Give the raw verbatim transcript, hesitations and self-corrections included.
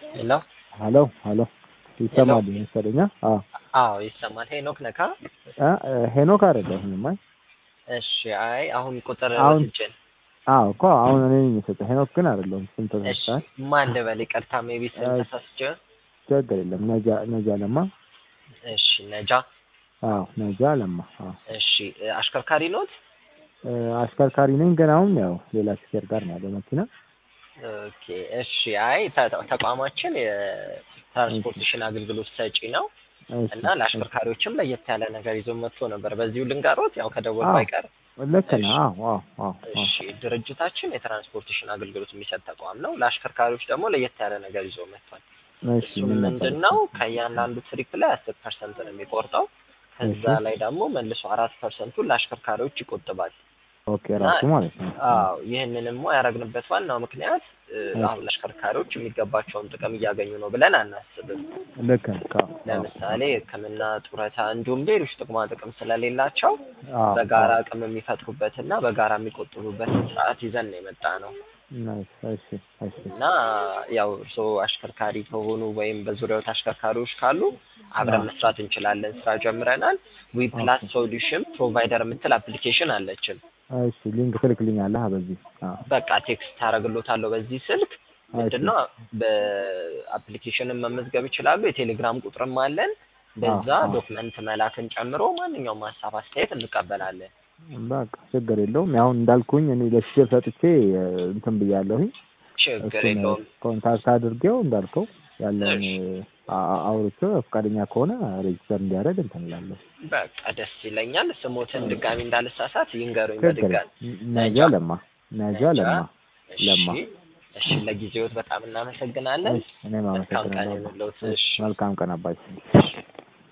ሄሎ ሄሎ ሄሎ ይሰማል መሰለኝ። አዎ አዎ ይሰማል። ሄኖክ ነካ? አ ሄኖክ አይደለሁም። ማይ እሺ አይ አሁን ቁጥር አሁን ወስጄ አዎ እኮ አሁን እኔ ነኝ የሰጠው። ሄኖክ ግን አይደለሁም። ስንት እሺ ተሳሳተ? ማን ልበል? ይቅርታ ሜቢ ስም ተሳስቼ። ችግር የለም። ነጃ ነጃ ለማ። እሺ ነጃ። አዎ ነጃ ለማ። አዎ እሺ አሽከርካሪ ኖት? አሽከርካሪ ነኝ ግን አሁን ያው ሌላ ሹፌር ጋር ነው ያለው መኪና። ኦኬ እሺ አይ ተቋማችን የትራንስፖርቴሽን አገልግሎት ሰጪ ነው እና ለአሽከርካሪዎችም ለየት ያለ ነገር ይዞ መጥቶ ነበር። በዚሁ ልንገሮት ያው ከደወል ባይቀር ልክ ነው። አዎ አዎ አዎ እሺ ድርጅታችን የትራንስፖርቴሽን አገልግሎት የሚሰጥ ተቋም ነው። ለአሽከርካሪዎች ደግሞ ለየት ያለ ነገር ይዞ መጥቷል። እሺ ምንድነው ከእያንዳንዱ ትሪፕ ላይ አስር ፐርሰንት ነው የሚቆርጠው። ከዛ ላይ ደግሞ መልሶ አራት ፐርሰንት ለአሽከርካሪዎች ይቆጥባል። ኦኬ ራሱ ማለት ነው። አዎ ይሄንንም ያደረግንበት ዋናው ምክንያት አሁን ለአሽከርካሪዎች የሚገባቸውን ጥቅም እያገኙ ነው ብለን አናስብም። ልክ ነው። ለምሳሌ ሕክምና፣ ጡረታ እንዲሁም ሌሎች ጥቅማ ጥቅም ስለሌላቸው በጋራ አቅም የሚፈጥሩበትና በጋራ የሚቆጥቡበት ስርዓት ይዘን ነው የመጣ ነው። እሺ እሺ እና ያው እርሶ አሽከርካሪ ከሆኑ ወይም በዙሪያው አሽከርካሪዎች ካሉ አብረን መስራት እንችላለን። ስራ ጀምረናል። ዊ ፕላስ ሶሉሽን ፕሮቫይደር የምትል አፕሊኬሽን አለችን። እሺ ሊንክ ትልክልኛለህ? በዚህ በቃ ቴክስት አደርግልዎታለሁ በዚህ ስልክ። ምንድነው በአፕሊኬሽንን መመዝገብ ይችላሉ። የቴሌግራም ቁጥርም አለን። በዛ ዶክመንት መላክን ጨምሮ ማንኛውም ሀሳብ አስተያየት እንቀበላለን። በቃ ችግር የለውም። ያው እንዳልኩኝ እኔ ለሹፌር ሰጥቼ እንትን ብያለሁኝ። ችግር የለውም። ኮንታክት አድርጌው እንዳልከው ያለውን አውርቼ ፈቃደኛ ከሆነ ሬጅስተር እንዲያደርግ እንትን እላለሁ። በቃ ደስ ይለኛል። ስሞትን ድጋሚ እንዳልሳሳት ይንገሩኝ በድጋሚ። ነጃ ለማ ነጃ ለማ ለማ። እሺ ለጊዜዎት በጣም እናመሰግናለን። እኔም አመሰግናለሁ። መልካም ቀን። መልካም ቀን አባይ።